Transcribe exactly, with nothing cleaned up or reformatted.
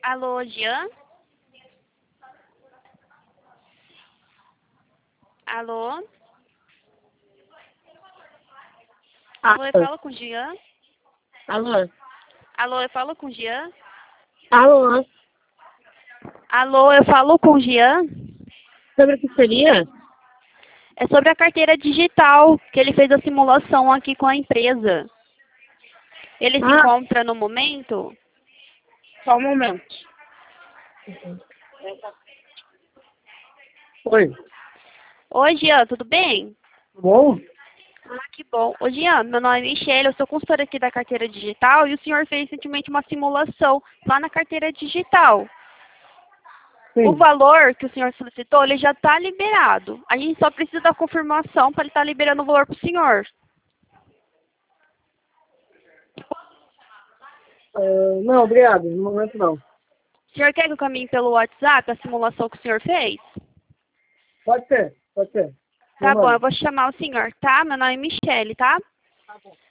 Alô, Jean? Alô? Alô, eu falo com o Jean? Alô? Alô, eu falo com o Jean? Alô? Alô, eu falo com o Jean? Sobre o que seria? É sobre a carteira digital, que ele fez a simulação aqui com a empresa. Ele se Ah, encontra no momento? só um momento. Oi, Oi, Jean, tudo bem? bom? Ah, que bom. Ô, Jean, meu nome é Michelle, eu sou consultora aqui da carteira digital e o senhor fez recentemente uma simulação lá na carteira digital. O Sim. valor que o senhor solicitou, ele já está liberado. A gente só precisa da confirmação para ele estar liberando o valor para o senhor. Ah, não, obrigado. No momento não. O senhor quer que eu caminhe pelo WhatsApp a simulação que o senhor fez? Pode ser, pode ser. Tá bom, eu Demora. vou chamar o senhor, tá? Meu nome é Michelle, tá? Tá bom.